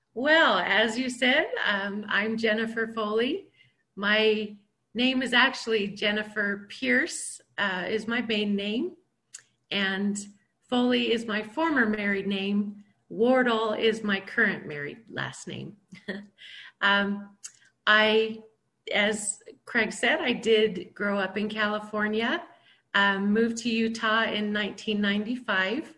Well, as you said, I'm Jennifer Foley. My name is actually Jennifer Pierce, is my main name, and Foley is my former married name. Wardle is my current married last name. um, I, as Craig said, I did grow up in California, moved to Utah in 1995.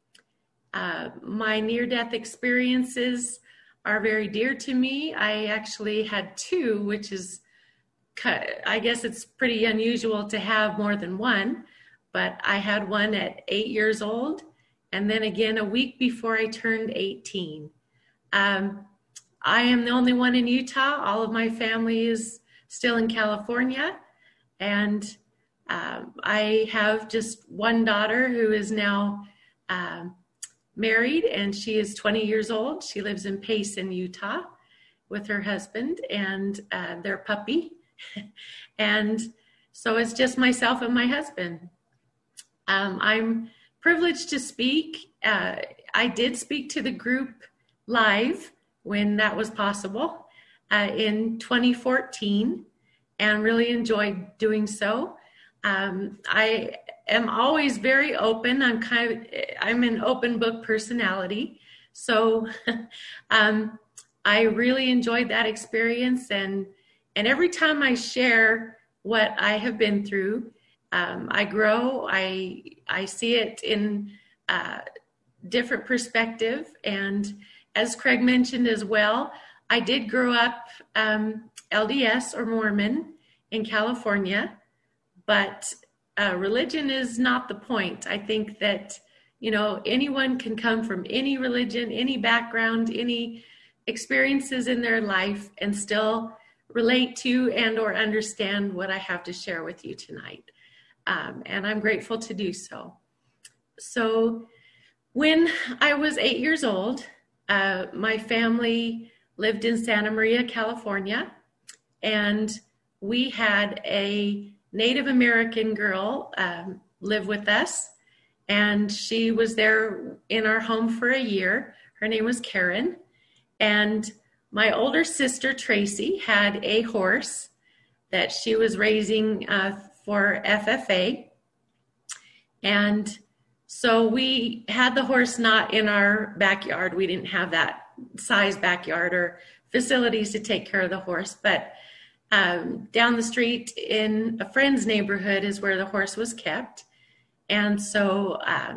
My near-death experiences are very dear to me. I actually had two, which is, I guess it's pretty unusual to have more than one, but I had one at 8 years old, and then again a week before I turned 18. Um, I am the only one in Utah. All of my family is still in California, and I have just one daughter who is now married, and she is 20 years old. She lives in Payson, Utah, with her husband and their puppy. And so it's just myself and my husband. I'm privileged to speak. I did speak to the group live when that was possible in 2014 and really enjoyed doing so. I am always very open. I'm an open book personality. So I really enjoyed that experience. And every time I share what I have been through, I grow. I see it in different perspective. And as Craig mentioned as well, I did grow up LDS or Mormon in California, but religion is not the point. I think that, anyone can come from any religion, any background, any experiences in their life and still relate to and or understand what I have to share with you tonight. And I'm grateful to do so. So when I was 8 years old, my family lived in Santa Maria, California, and we had a Native American girl live with us, and she was there in our home for a year. Her name was Karen, and my older sister, Tracy, had a horse that she was raising for FFA, and so we had the horse not in our backyard. We didn't have that size backyard or facilities to take care of the horse, but down the street in a friend's neighborhood is where the horse was kept. And so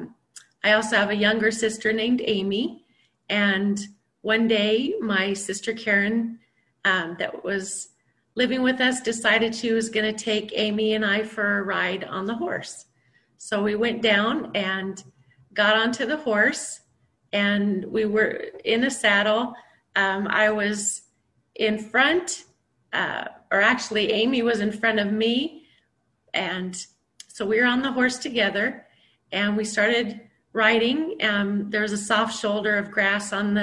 I also have a younger sister named Amy. And one day my sister Karen, that was living with us, decided she was going to take Amy and I for a ride on the horse. So we went down and got onto the horse, and we were in a saddle. I was in front, or actually Amy was in front of me. And so we were on the horse together and we started riding. There was a soft shoulder of grass on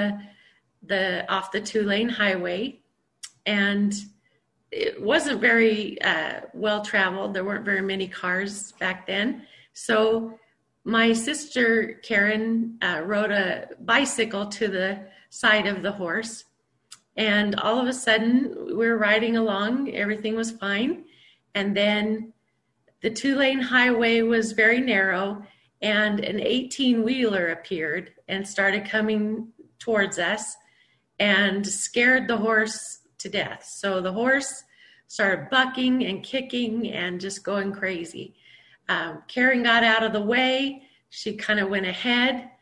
the off the 2-lane highway. And it wasn't very well traveled. There weren't very many cars back then. So my sister Karen rode a bicycle to the side of the horse. And all of a sudden, we were riding along. Everything was fine. And then the 2-lane highway was very narrow, and an 18-wheeler appeared and started coming towards us and scared the horse to death. So the horse started bucking and kicking and just going crazy. Karen got out of the way. She kind of went ahead.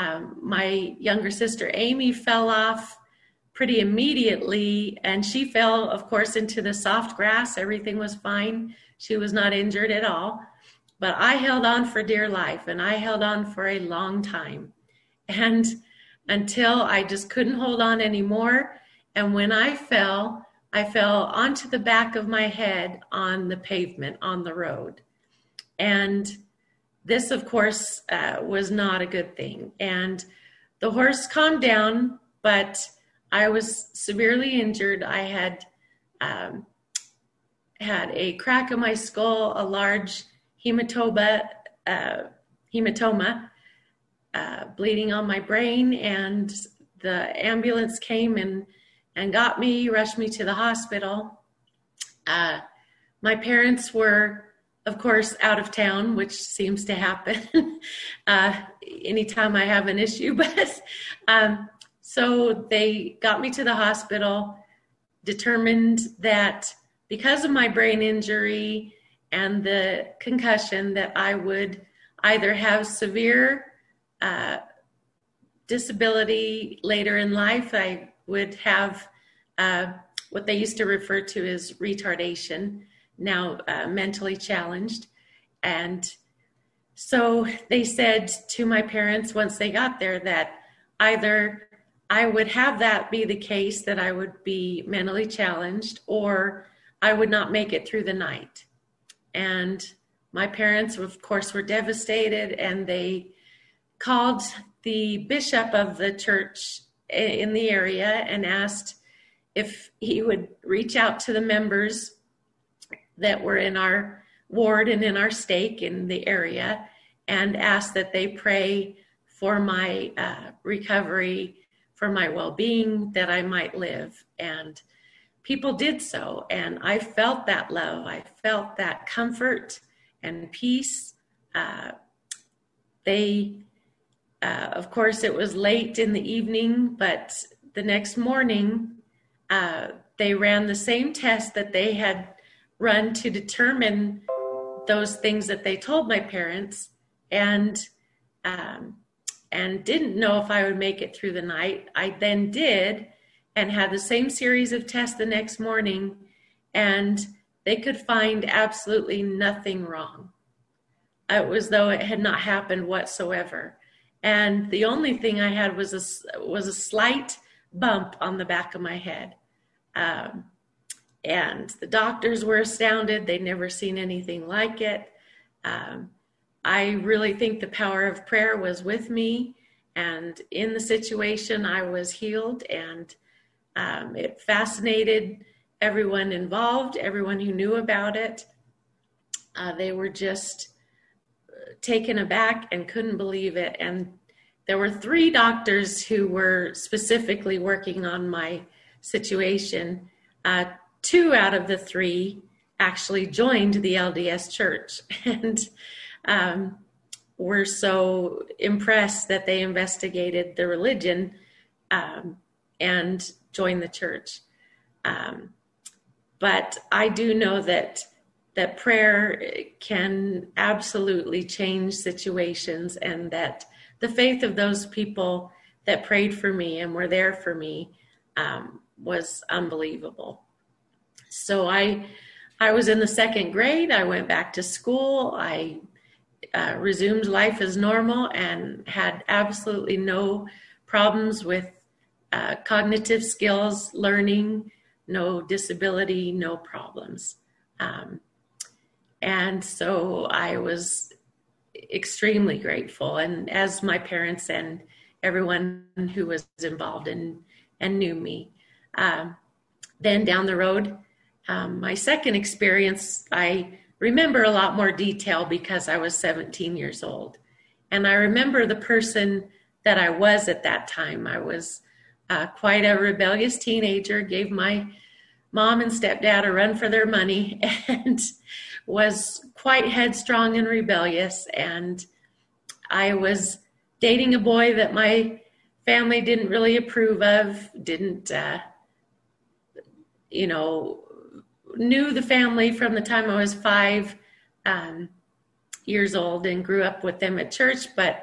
My younger sister, Amy, fell off pretty immediately, and she fell, of course, into the soft grass. Everything was fine. She was not injured at all. But I held on for dear life, and I held on for a long time. And until I just couldn't hold on anymore. And when I fell onto the back of my head on the pavement on the road. And this, of course, was not a good thing. And the horse calmed down, but I was severely injured. I had had a crack in my skull, a large hematoma, bleeding on my brain, and the ambulance came and got me, rushed me to the hospital. My parents were, of course, out of town, which seems to happen anytime I have an issue. But so they got me to the hospital, determined that because of my brain injury and the concussion that I would either have severe disability later in life. I would have what they used to refer to as retardation, now mentally challenged. And so they said to my parents once they got there that either I would have that be the case, that I would be mentally challenged, or I would not make it through the night. And my parents, of course, were devastated, and they called the bishop of the church in the area and asked if he would reach out to the members that were in our ward and in our stake in the area and ask that they pray for my recovery, for my well-being, that I might live. And people did so, and I felt that love. I felt that comfort and peace. Of course, it was late in the evening, but the next morning, they ran the same test that they had run to determine those things that they told my parents, and didn't know if I would make it through the night. I then did, and had the same series of tests the next morning, and they could find absolutely nothing wrong. It was though it had not happened whatsoever. And the only thing I had was a slight bump on the back of my head. And the doctors were astounded. They'd never seen anything like it. I really think the power of prayer was with me. And in the situation, I was healed. And it fascinated everyone involved, everyone who knew about it. They were just taken aback and couldn't believe it. And there were 3 doctors who were specifically working on my situation. 2 out of the 3 actually joined the LDS Church and were so impressed that they investigated the religion and joined the church. But I do know that prayer can absolutely change situations, and that the faith of those people that prayed for me and were there for me was unbelievable. So I was in the 2nd grade. I went back to school. I resumed life as normal and had absolutely no problems with cognitive skills, learning, no disability, no problems. And so I was extremely grateful, and as my parents and everyone who was involved and knew me. Then down the road, my second experience, I remember a lot more detail because I was 17 years old. And I remember the person that I was at that time. I was quite a rebellious teenager, gave my mom and stepdad a run for their money, and was quite headstrong and rebellious. And I was dating a boy that my family didn't really approve of, knew the family from the time I was 5 years old and grew up with them at church. But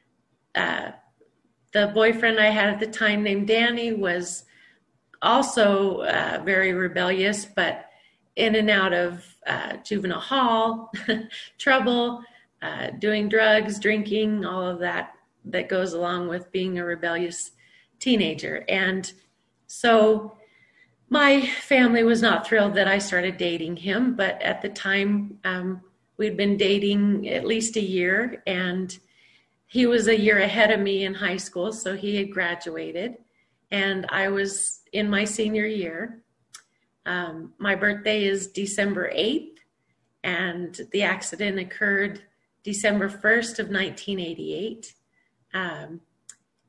the boyfriend I had at the time, named Danny, was also very rebellious, but in and out of juvenile hall, trouble, doing drugs, drinking, all of that goes along with being a rebellious teenager. And so my family was not thrilled that I started dating him, but at the time we'd been dating at least a year, and he was a year ahead of me in high school, so he had graduated, and I was in my senior year. My birthday is December 8th, and the accident occurred December 1st of 1988. It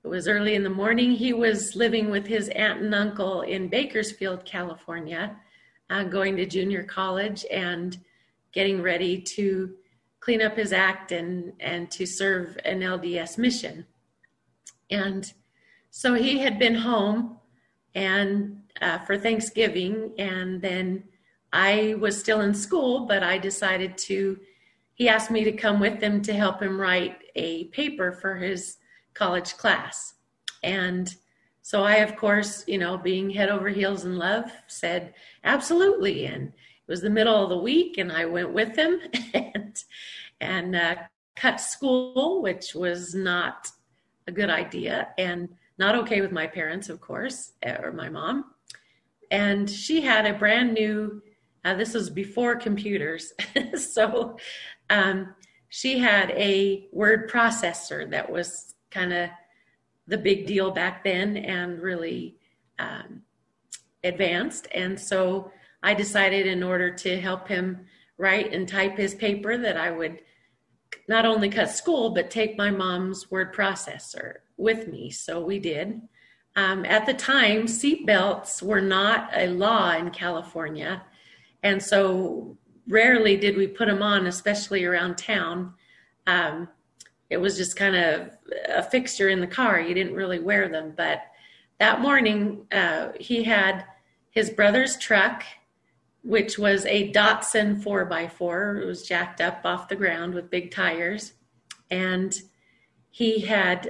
It was early in the morning. He was living with his aunt and uncle in Bakersfield, California, going to junior college and getting ready to clean up his act and to serve an LDS mission. And so he had been home and for Thanksgiving, and then I was still in school, but I decided he asked me to come with him to help him write a paper for his college class. And so I, of course, being head over heels in love, said, absolutely. And it was the middle of the week, and I went with him and cut school, which was not a good idea and not okay with my parents, of course, or my mom. And she had a brand new, this was before computers. So she had a word processor that was kind of the big deal back then and really advanced. And so I decided, in order to help him write and type his paper, that I would not only cut school, but take my mom's word processor with me. So we did. At the time, seatbelts were not a law in California. And so rarely did we put them on, especially around town. It was just kind of a fixture in the car. You didn't really wear them. But that morning, he had his brother's truck, which was a Datsun 4x4. It was jacked up off the ground with big tires. And he had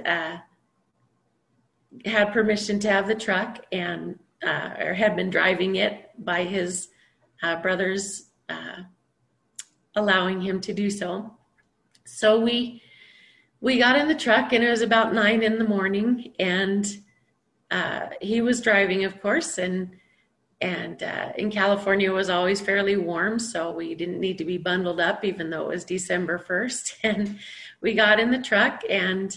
permission to have the truck and or had been driving it by his brothers allowing him to do so. So we got in the truck, and it was about 9 a.m, and he was driving, of course, and in California it was always fairly warm, so we didn't need to be bundled up, even though it was December 1st. And we got in the truck, and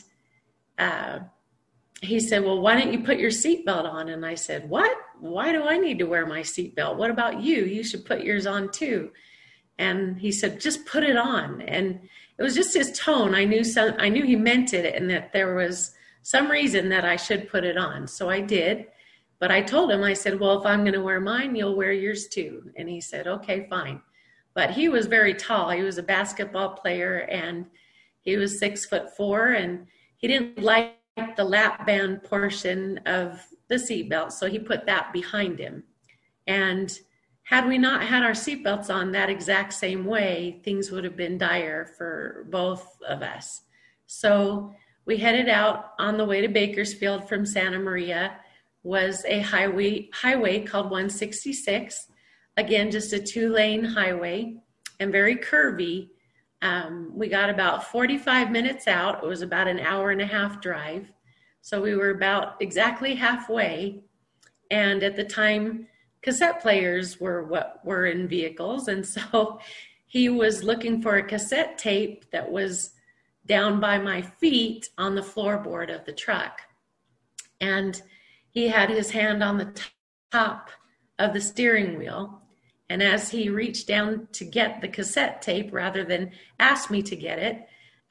he said, well, why don't you put your seatbelt on? And I said, what? Why do I need to wear my seatbelt? What about you? You should put yours on too. And he said, just put it on. And it was just his tone. I knew he meant it, and that there was some reason that I should put it on. So I did. But I told him, I said, well, if I'm going to wear mine, you'll wear yours too. And he said, okay, fine. But he was very tall. He was a basketball player, and he was 6'4", and he didn't like the lap band portion of the seatbelt, so he put that behind him. And had we not had our seatbelts on that exact same way, things would have been dire for both of us. So we headed out. On the way to Bakersfield from Santa Maria was a highway called 166. Again, just a 2-lane highway and very curvy. We got about 45 minutes out. It was about an hour and a half drive. So we were about exactly halfway. And at the time, cassette players were what were in vehicles. And so he was looking for a cassette tape that was down by my feet on the floorboard of the truck. And he had his hand on the top of the steering wheel. And as he reached down to get the cassette tape, rather than ask me to get it,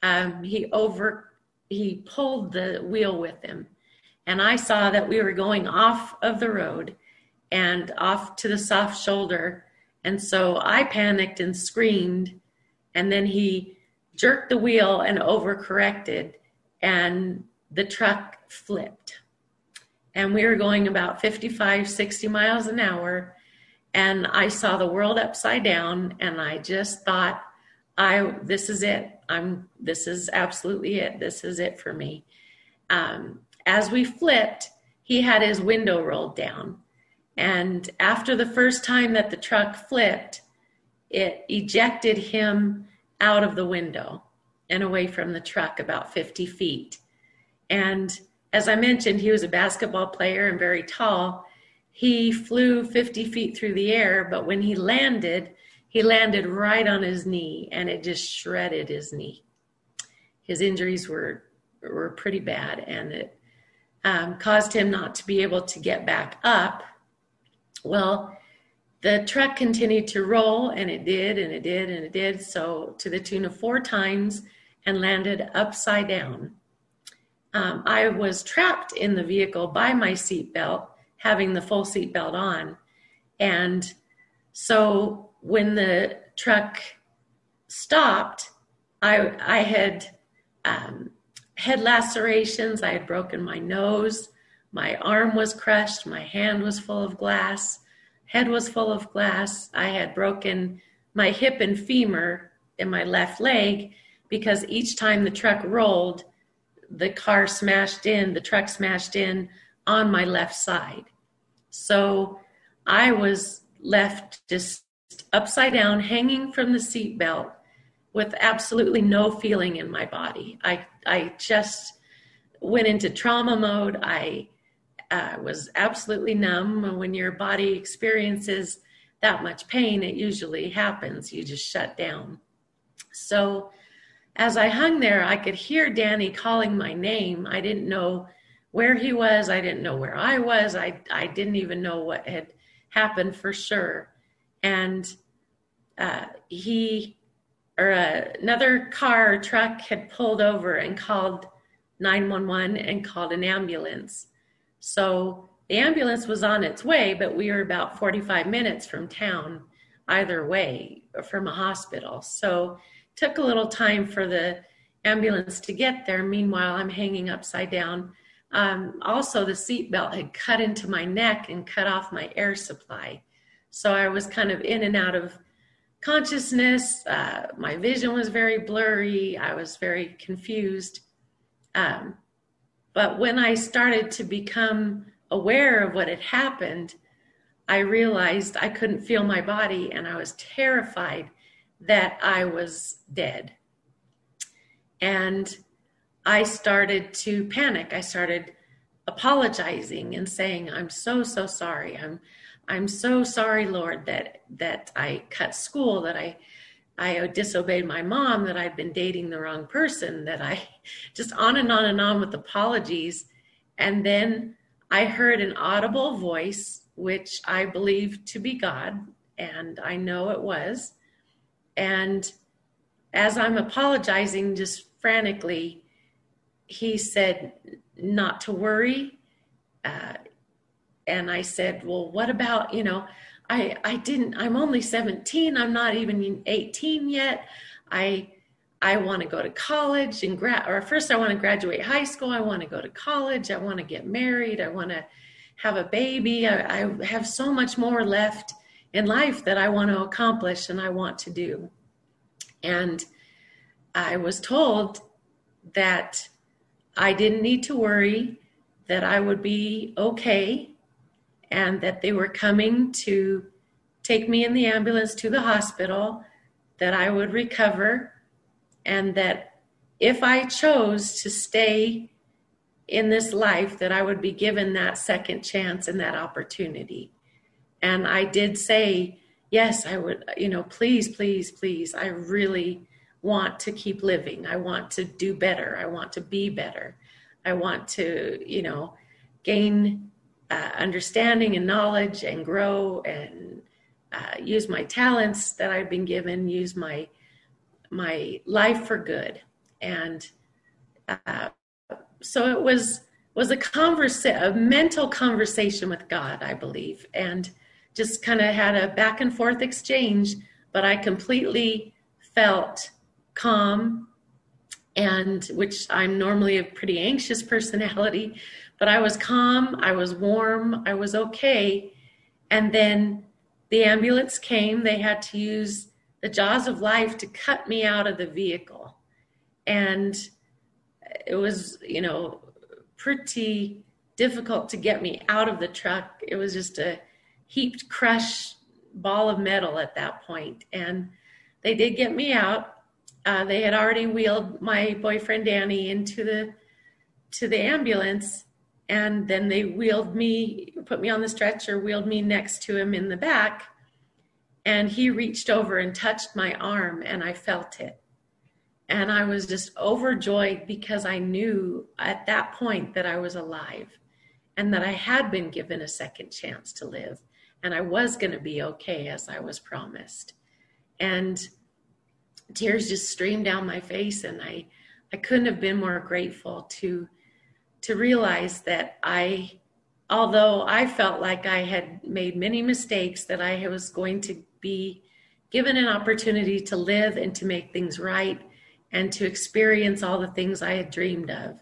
he pulled the wheel with him. And I saw that we were going off of the road and off to the soft shoulder. And so I panicked and screamed. And then he jerked the wheel and overcorrected, and the truck flipped. And we were going about 55, 60 miles an hour. And I saw the world upside down, and I just thought, this is it. This is absolutely it. This is it for me. As we flipped, he had his window rolled down. And after the first time that the truck flipped, it ejected him out of the window and away from the truck about 50 feet. And as I mentioned, he was a basketball player and very tall. He flew 50 feet through the air, but when he landed right on his knee, and it just shredded his knee. His injuries were pretty bad, and it caused him not to be able to get back up. Well, the truck continued to roll, and it did, and it did, and it did, so to the tune of 4 times, and landed upside down. I was trapped in the vehicle by my seatbelt, having the full seatbelt on. And so when the truck stopped, I had head lacerations. I had broken my nose. My arm was crushed. My hand was full of glass. Head was full of glass. I had broken my hip and femur in my left leg because each time the truck rolled, the truck smashed in on my left side. So I was left just upside down, hanging from the seatbelt with absolutely no feeling in my body. I just went into trauma mode. I was absolutely numb. When your body experiences that much pain, it usually happens. You just shut down. So as I hung there, I could hear Danny calling my name. I didn't know where he was. I didn't know where I was. I didn't even know what had happened for sure. And another car or truck had pulled over and called 911 and called an ambulance. So the ambulance was on its way, but we were about 45 minutes from town, either way, from a hospital. So it took a little time for the ambulance to get there. Meanwhile, I'm hanging upside down. Also, the seatbelt had cut into my neck and cut off my air supply. So I was kind of in and out of consciousness. My vision was very blurry. I was very confused. But when I started to become aware of what had happened, I realized I couldn't feel my body, and I was terrified that I was dead. And I started to panic. I started apologizing and saying, I'm so sorry. I'm so sorry, Lord, that I cut school, that I disobeyed my mom, that I'd been dating the wrong person, that I just on and on with apologies. And then I heard an audible voice, which I believed to be God, and I know it was. And as I'm apologizing just frantically, he said not to worry. And I said, well, what about, I'm only 17. I'm not even 18 yet. I want to go to college first I want to graduate high school. I want to go to college. I want to get married. I want to have a baby. I have so much more left in life that I want to accomplish and I want to do. And I was told that I didn't need to worry, that I would be okay, and that they were coming to take me in the ambulance to the hospital, that I would recover, and that if I chose to stay in this life, that I would be given that second chance and that opportunity. And I did say, yes, I would, please, I really want to keep living. I want to do better. I want to be better. I want to, gain understanding and knowledge and grow and use my talents that I've been given, use my life for good. And so it was a mental conversation with God, I believe, and just kind of had a back and forth exchange, but I completely felt calm, and which I'm normally a pretty anxious personality, but I was calm, I was warm, I was okay. And then the ambulance came. They had to use the jaws of life to cut me out of the vehicle. And it was, pretty difficult to get me out of the truck. It was just a heaped, crushed ball of metal at that point. And they did get me out. They had already wheeled my boyfriend Danny into the ambulance, and then they put me on the stretcher, wheeled me next to him in the back, and he reached over and touched my arm, and I felt it. And I was just overjoyed because I knew at that point that I was alive and that I had been given a second chance to live, and I was going to be okay as I was promised. And tears just streamed down my face, and I couldn't have been more grateful to to realize that although I felt like I had made many mistakes, that I was going to be given an opportunity to live and to make things right and to experience all the things I had dreamed of.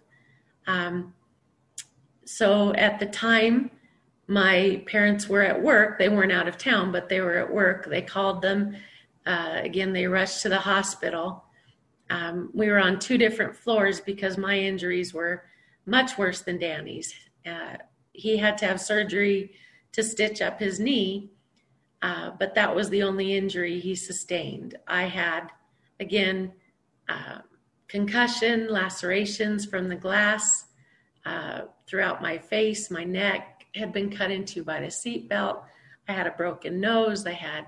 So at the time, my parents were at work. They weren't out of town, but they were at work. They called them. Again, they rushed to the hospital. We were on 2 different floors because my injuries were much worse than Danny's. He had to have surgery to stitch up his knee, but that was the only injury he sustained. I had, again, concussion, lacerations from the glass throughout my face. My neck had been cut into by the seatbelt. I had a broken nose. I had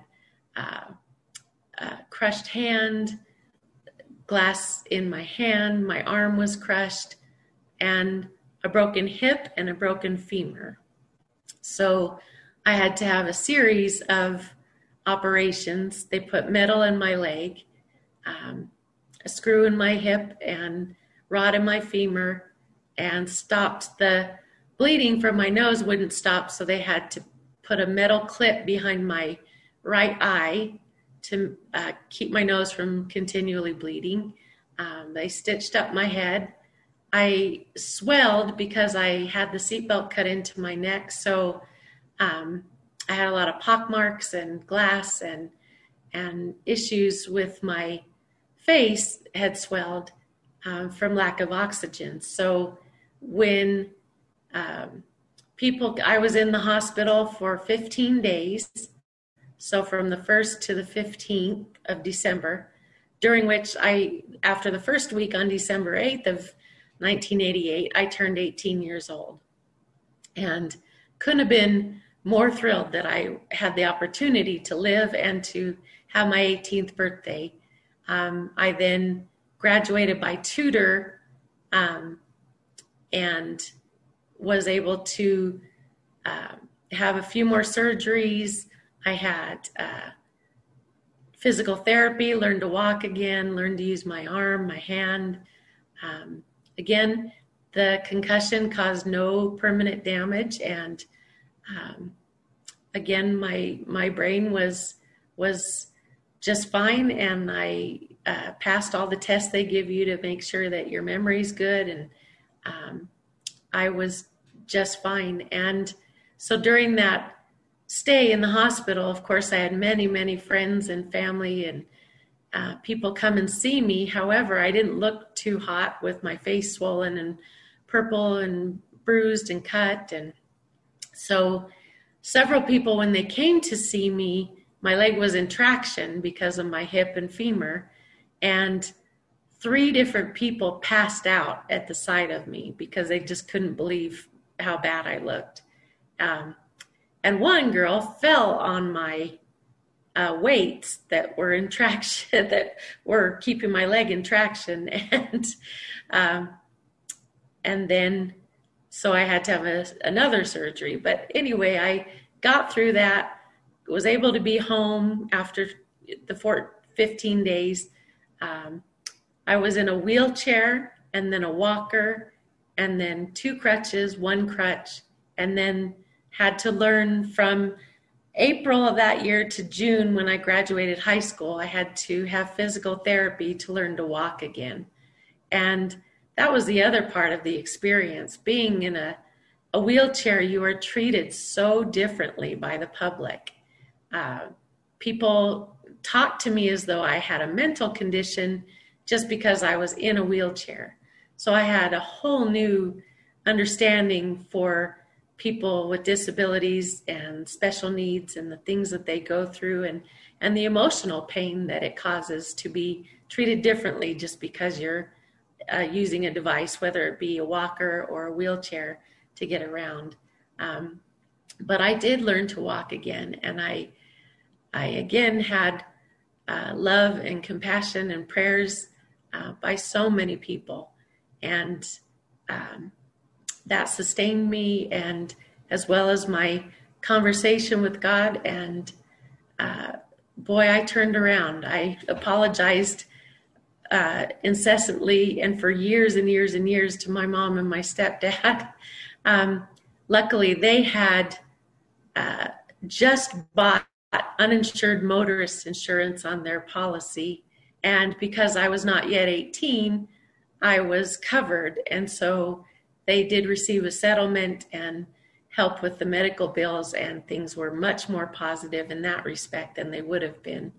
a crushed hand, glass in my hand. My arm was crushed, and a broken hip and a broken femur. So I had to have a series of operations. They put metal in my leg, a screw in my hip and rod in my femur, and stopped the bleeding from my nose wouldn't stop. So they had to put a metal clip behind my right eye to keep my nose from continually bleeding. They stitched up my head. I swelled because I had the seatbelt cut into my neck. So I had a lot of pock marks and glass and issues with my face had swelled from lack of oxygen. So when I was in the hospital for 15 days. So from the 1st to the 15th of December, during which after the first week on December 8th of 1988, I turned 18 years old, and couldn't have been more thrilled that I had the opportunity to live and to have my 18th birthday. I then graduated by tutor and was able to have a few more surgeries. I had physical therapy, learned to walk again, learned to use my arm, my hand. Again, the concussion caused no permanent damage, and again, my brain was just fine, and I passed all the tests they give you to make sure that your memory's good, and I was just fine. And so during that stay in the hospital, of course, I had many, many friends and family and people come and see me. However, I didn't look too hot with my face swollen and purple and bruised and cut. And so several people, when they came to see me, my leg was in traction because of my hip and femur. And 3 different people passed out at the sight of me because they just couldn't believe how bad I looked. And one girl fell on my weights that were in traction, that were keeping my leg in traction. And then, so I had to have another surgery. But anyway, I got through that, was able to be home after the 15 days. I was in a wheelchair and then a walker and then 2 crutches, 1 crutch, and then had to learn from April of that year to June when I graduated high school. I had to have physical therapy to learn to walk again. And that was the other part of the experience. Being in a wheelchair, you are treated so differently by the public. People talked to me as though I had a mental condition just because I was in a wheelchair. So I had a whole new understanding for people with disabilities and special needs and the things that they go through and the emotional pain that it causes to be treated differently just because you're using a device, whether it be a walker or a wheelchair to get around. But I did learn to walk again, and I again had love and compassion and prayers by so many people, and that sustained me, and as well as my conversation with God. And boy, I turned around. I apologized incessantly and for years and years and years to my mom and my stepdad. Luckily, they had just bought uninsured motorist insurance on their policy. And because I was not yet 18, I was covered. And so they did receive a settlement and help with the medical bills, and things were much more positive in that respect than they would have been.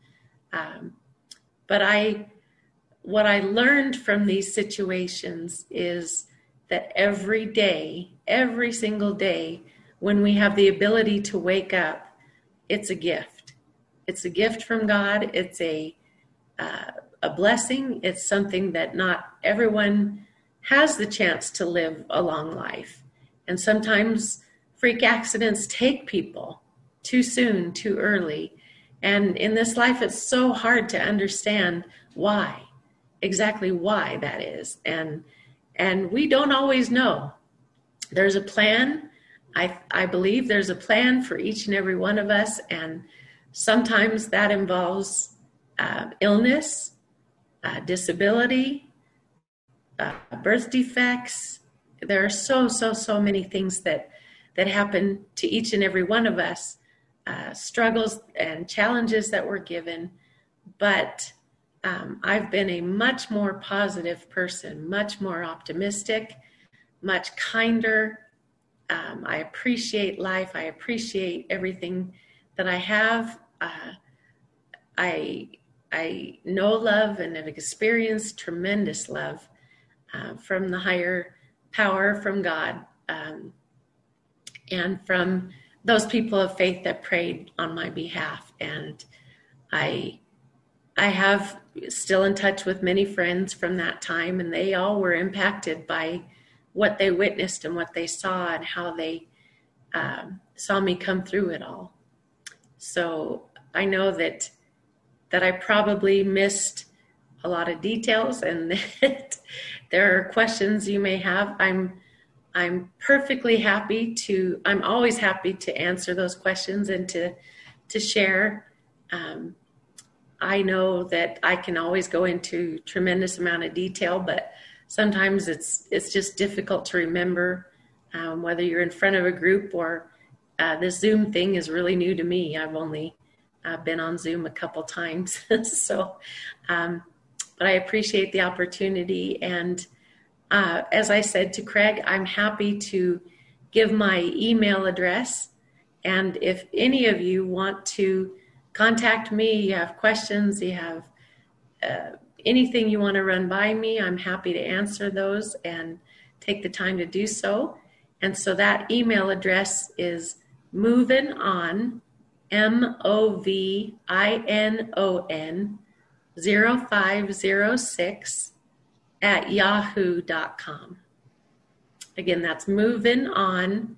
But what I learned from these situations is that every day, every single day, when we have the ability to wake up, it's a gift. It's a gift from God. It's a blessing. It's something that not everyone has the chance to live a long life. And sometimes freak accidents take people too soon, too early. And in this life, it's so hard to understand why, exactly why that is. And we don't always know. There's a plan. I believe there's a plan for each and every one of us. And sometimes that involves illness, disability, birth defects. There are so many things that happen to each and every one of us, struggles and challenges that we're given. But I've been a much more positive person, much more optimistic, much kinder. I appreciate life. I appreciate everything that I have. I know love and have experienced tremendous love from the higher power, from God, and from those people of faith that prayed on my behalf. And I have still in touch with many friends from that time, and they all were impacted by what they witnessed and what they saw and how they saw me come through it all. So I know that I probably missed a lot of details, and that there are questions you may have. I'm perfectly happy I'm always happy to answer those questions and to share. I know that I can always go into tremendous amount of detail, but sometimes it's just difficult to remember, whether you're in front of a group or this Zoom thing is really new to me. I've only been on Zoom a couple times. So, but I appreciate the opportunity. And as I said to Craig, I'm happy to give my email address. And if any of you want to contact me, you have questions, you have anything you want to run by me, I'm happy to answer those and take the time to do so. And so that email address is movinon, MOVINON 0506 @yahoo.com. Again, that's movinon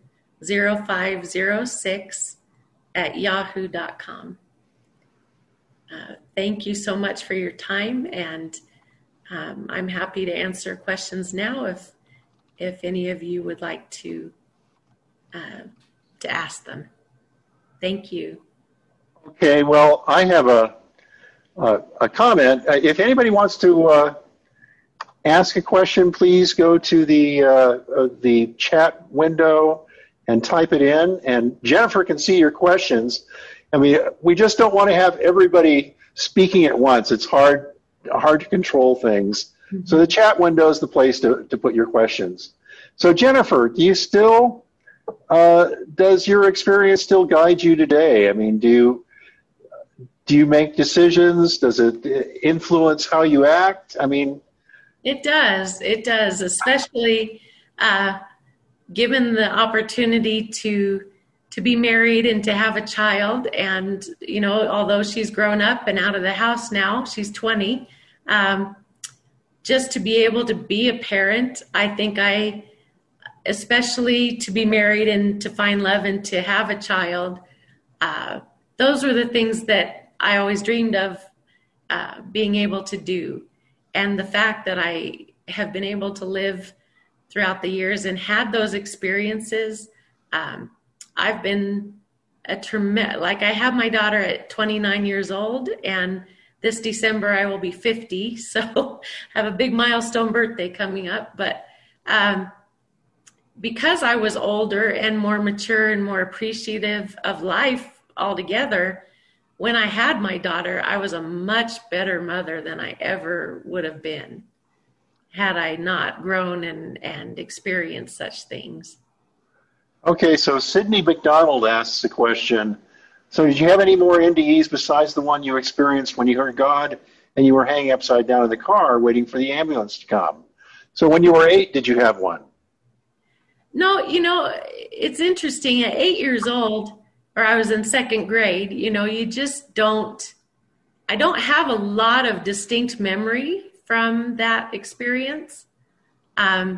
0506 @yahoo.com. Thank you so much for your time, and I'm happy to answer questions now if any of you would like to ask them. Thank you. Okay, well, I have a comment. If anybody wants to ask a question, please go to the chat window and type it in, and Jennifer can see your questions. I mean, we just don't want to have everybody speaking at once. It's hard to control things. Mm-hmm. So the chat window is the place to put your questions. So Jennifer, does your experience still guide you today? I mean, do you make decisions? Does it influence how you act? I mean, it does, especially given the opportunity to be married and to have a child. And, you know, although she's grown up and out of the house now, she's 20, just to be able to be a parent, I think especially to be married and to find love and to have a child, those were the things that I always dreamed of being able to do. And the fact that I have been able to live throughout the years and had those experiences, I've been I have my daughter at 29 years old, and this December I will be 50, so I have a big milestone birthday coming up. But because I was older and more mature and more appreciative of life altogether, when I had my daughter, I was a much better mother than I ever would have been had I not grown and experienced such things. Okay, so Sydney McDonald asks a question. So did you have any more NDEs besides the one you experienced when you heard God and you were hanging upside down in the car waiting for the ambulance to come? So when you were 8, did you have one? No, it's interesting. At 8 years old, or I was in second grade, you just I don't have a lot of distinct memory from that experience. I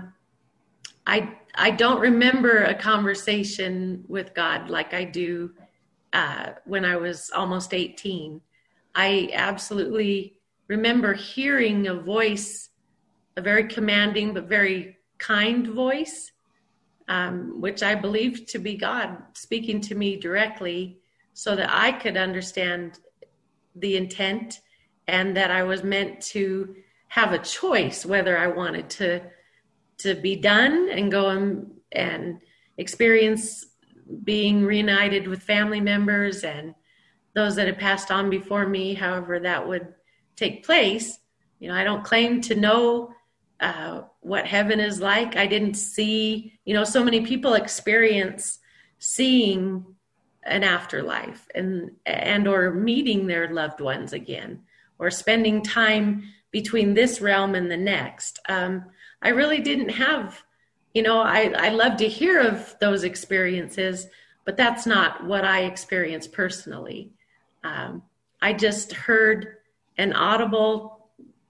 don't remember a conversation with God like I do when I was almost 18. I absolutely remember hearing a voice, a very commanding but very kind voice, which I believed to be God speaking to me directly so that I could understand the intent and that I was meant to have a choice whether I wanted to be done and go and experience being reunited with family members and those that had passed on before me, however that would take place. I don't claim to know what heaven is like. I didn't see, so many people experience seeing an afterlife and or meeting their loved ones again, or spending time between this realm and the next. I really didn't have, I love to hear of those experiences, but that's not what I experienced personally. I just heard an audible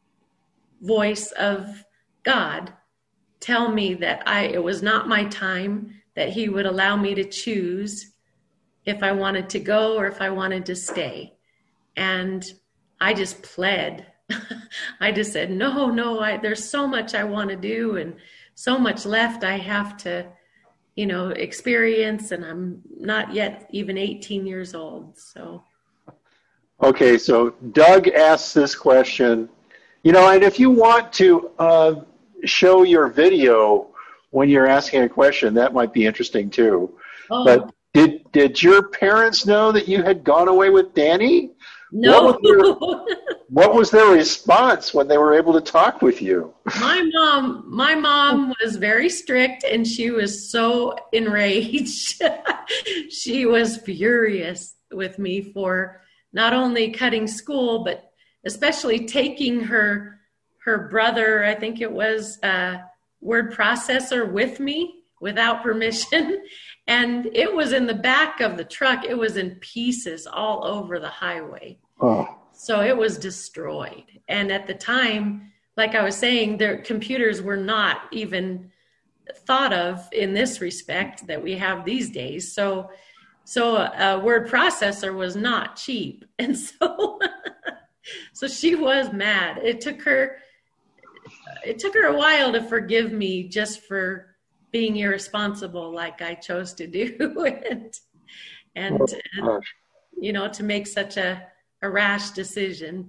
voice of God tell me that it was not my time, that he would allow me to choose if I wanted to go or if I wanted to stay. And I just pled. I just said, no, there's so much I want to do and so much left I have to, experience. And I'm not yet even 18 years old. So. Okay, so Doug asks this question, and if you want to show your video when you're asking a question, that might be interesting too. Oh. But did your parents know that you had gone away with Danny? No. What was their response when they were able to talk with you? My mom was very strict and she was so enraged. She was furious with me for not only cutting school, but especially taking her brother, I think it was, word processor with me without permission. And it was in the back of the truck. It was in pieces all over the highway. Oh. So it was destroyed. And at the time, like I was saying, their computers were not even thought of in this respect that we have these days. So a word processor was not cheap. And so she was mad. It took her a while to forgive me just for being irresponsible like I chose to do and to make such a rash decision.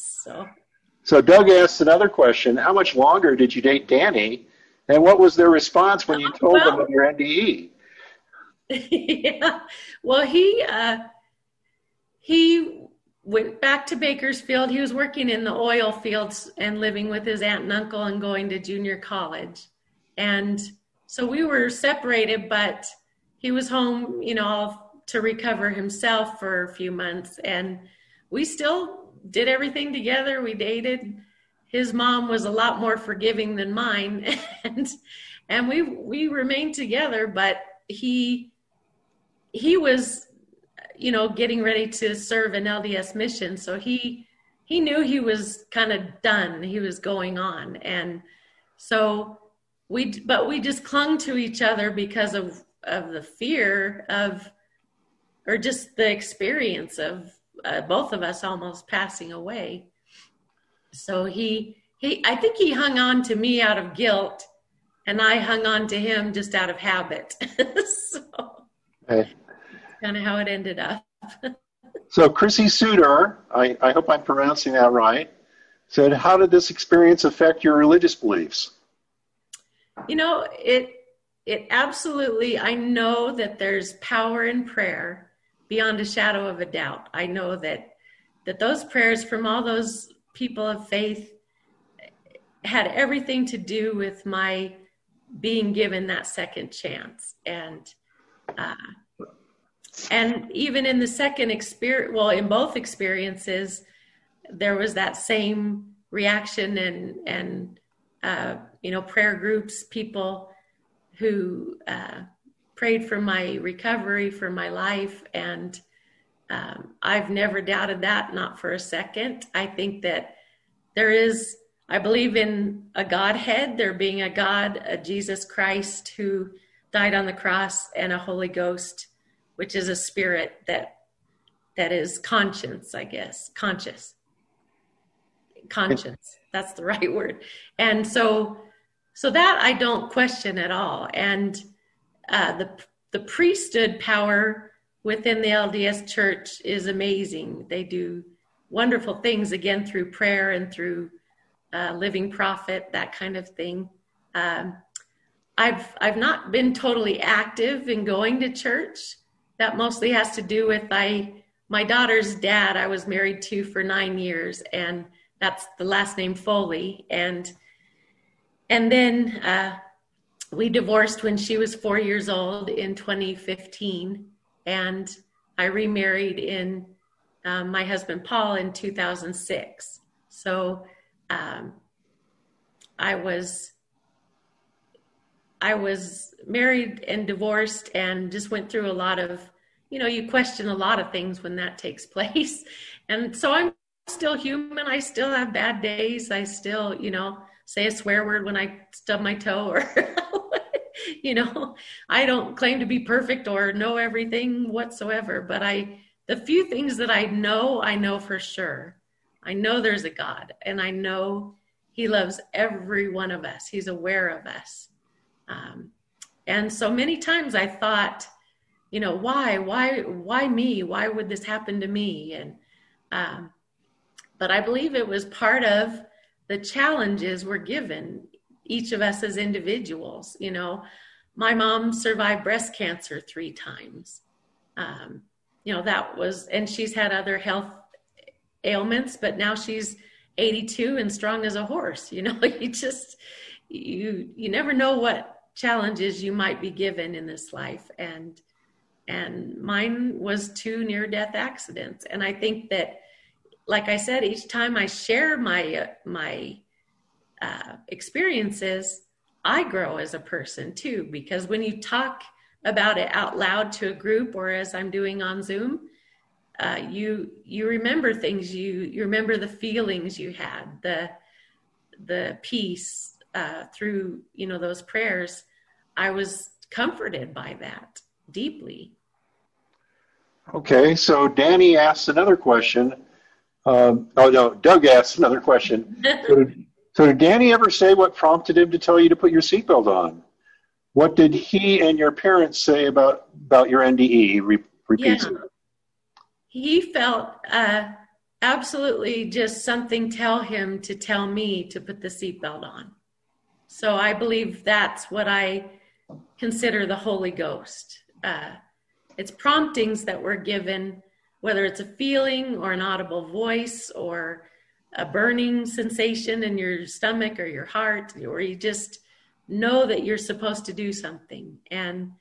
So Doug asks another question. How much longer did you date Danny? And what was their response when you told them of your NDE? Yeah. Well, he went back to Bakersfield. He was working in the oil fields and living with his aunt and uncle and going to junior college. And so we were separated, but he was home, to recover himself for a few months. And we still did everything together. We dated. His mom was a lot more forgiving than mine. And we remained together, but he was, getting ready to serve an LDS mission. So he knew he was kind of done. He was going on. And so we just clung to each other because of the fear or just the experience of both of us almost passing away. So I think he hung on to me out of guilt, and I hung on to him just out of habit. So kind of how it ended up. So Chrissy Suter, I hope I'm pronouncing that right, said, how did this experience affect your religious beliefs? It absolutely, I know that there's power in prayer beyond a shadow of a doubt. I know that those prayers from all those people of faith had everything to do with my being given that second chance. And even in the second experience, well, in both experiences, there was that same reaction and prayer groups, people who prayed for my recovery, for my life. And I've never doubted that, not for a second. I think that I believe in a Godhead, there being a God, a Jesus Christ who died on the cross, and a Holy Ghost, which is a spirit that is conscience, I guess. Conscience. That's the right word. And so that I don't question at all. And the priesthood power within the LDS Church is amazing. They do wonderful things, again, through prayer and through living prophet, that kind of thing. I've not been totally active in going to church. That mostly has to do with my daughter's dad I was married to for 9 years, and that's the last name Foley. And then we divorced when she was 4 years old in 2015, and I remarried in my husband Paul in 2006. So I was married and divorced and just went through a lot of, you question a lot of things when that takes place. And so I'm still human. I still have bad days. I still, say a swear word when I stub my toe or, I don't claim to be perfect or know everything whatsoever, but the few things that I know for sure. I know there's a God, and I know he loves every one of us. He's aware of us. And so many times I thought, why me? Why would this happen to me? And, but I believe it was part of the challenges we're given, each of us as individuals. My mom survived breast cancer 3 times. That was, and she's had other health ailments, but now she's 82 and strong as a horse. You never know what challenges you might be given in this life. And mine was 2 near-death accidents. And I think that, like I said, each time I share my experiences, I grow as a person too, because when you talk about it out loud to a group, or as I'm doing on Zoom, you remember things, you remember the feelings you had, the peace through, those prayers. I was comforted by that deeply. Okay, so Danny asked another question. Doug asked another question. So did Danny ever say what prompted him to tell you to put your seatbelt on? What did he and your parents say about your NDE? Repeats it. He felt absolutely just something tell him to tell me to put the seatbelt on. So I believe that's what I consider the Holy Ghost. It's promptings that we're given, whether it's a feeling or an audible voice or a burning sensation in your stomach or your heart, or you just know that you're supposed to do something. And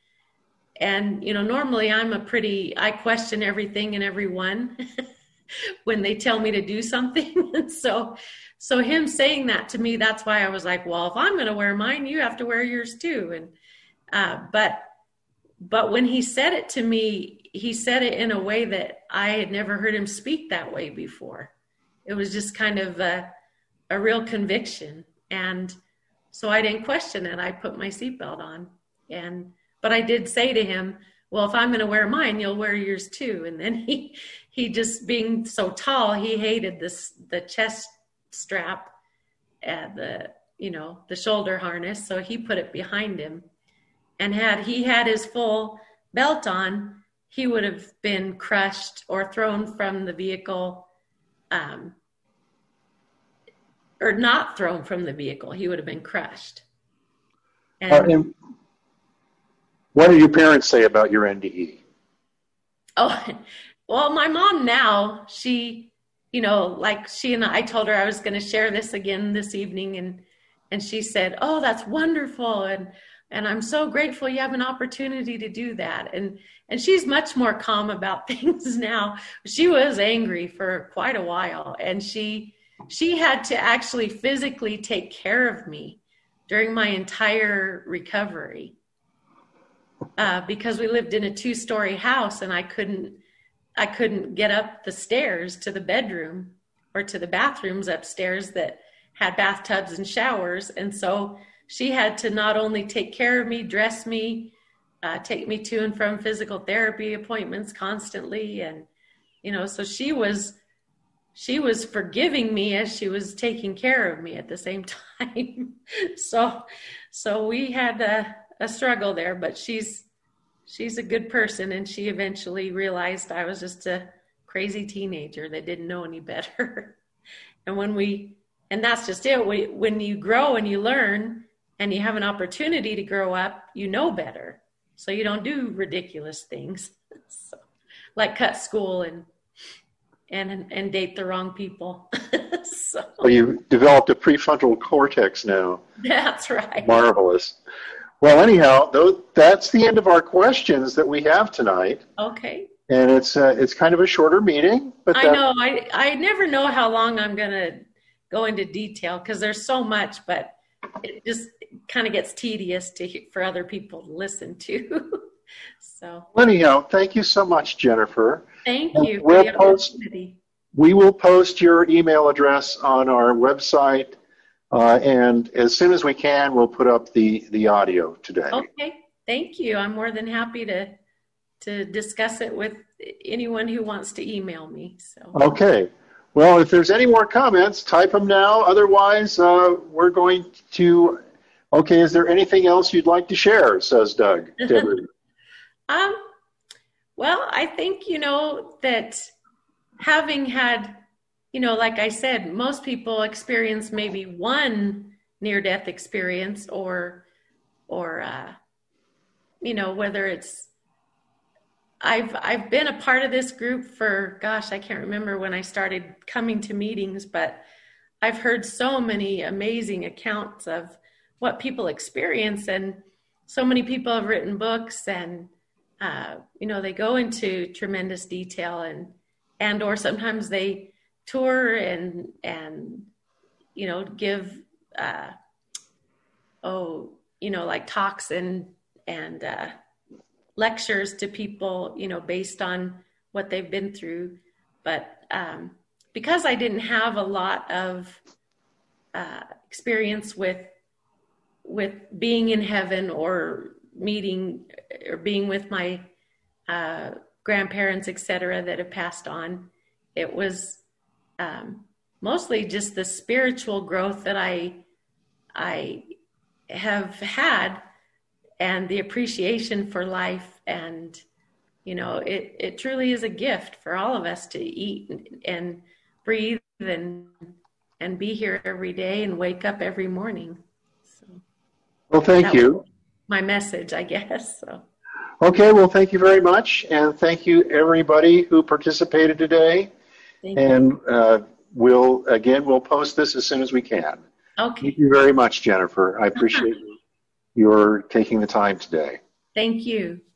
normally I question everything and everyone when they tell me to do something. And so him saying that to me, that's why I was like, well, if I'm going to wear mine, you have to wear yours too. And, but when he said it to me, he said it in a way that I had never heard him speak that way before. It was just kind of a real conviction. And so I didn't question it. I put my seatbelt on. But I did say to him, well, if I'm going to wear mine, you'll wear yours too. And then he just being so tall, he hated the chest strap and the shoulder harness. So he put it behind him, and he had his full belt on. he would have been crushed or thrown from the vehicle, or not thrown from the vehicle. He would have been crushed. And what did your parents say about your NDE? Oh, well, my mom now, she, I told her I was going to share this again this evening, and she said, "Oh, that's wonderful. And I'm so grateful you have an opportunity to do that." And she's much more calm about things now. She was angry for quite a while, and she had to actually physically take care of me during my entire recovery, because we lived in a 2-story house, and I couldn't get up the stairs to the bedroom or to the bathrooms upstairs that had bathtubs and showers. And so she had to not only take care of me, dress me, take me to and from physical therapy appointments constantly. And, so she was forgiving me as she was taking care of me at the same time. So we had a struggle there, but she's a good person, and she eventually realized I was just a crazy teenager that didn't know any better. And that's just it. When you grow and you learn and you have an opportunity to grow up, you know better. So you don't do ridiculous things, like cut school and date the wrong people. So you developed a prefrontal cortex now. That's right. Marvelous. Well, anyhow, that's the end of our questions that we have tonight. Okay. And it's kind of a shorter meeting, but I know I never know how long I'm going to go into detail because there's so much, but it just kind of gets tedious for other people to listen to. So. Anyhow, thank you so much, Jennifer. Thank you for the opportunity. We will post your email address on our website, and as soon as we can, we'll put up the audio today. Okay, thank you. I'm more than happy to discuss it with anyone who wants to email me. So. Okay. Well, if there's any more comments, type them now. Otherwise, we're going to. Okay, is there anything else you'd like to share? Says Doug. Well, I think, that having had, like I said, most people experience maybe one near-death experience or whether it's, I've been a part of this group for, gosh, I can't remember when I started coming to meetings, but I've heard so many amazing accounts of what people experience, and so many people have written books, and they go into tremendous detail, and or sometimes they tour and give like talks and lectures to people, based on what they've been through. But because I didn't have a lot of experience with being in heaven or meeting or being with my grandparents, etc., that have passed on, it was mostly just the spiritual growth that I have had, and the appreciation for life. And it truly is a gift for all of us to eat and breathe and be here every day and wake up every morning. So, well, thank you. My message, I guess. So. Okay, well, thank you very much, and thank you everybody who participated today. And we'll post this as soon as we can. Okay. Thank you very much, Jennifer. I appreciate your taking the time today. Thank you.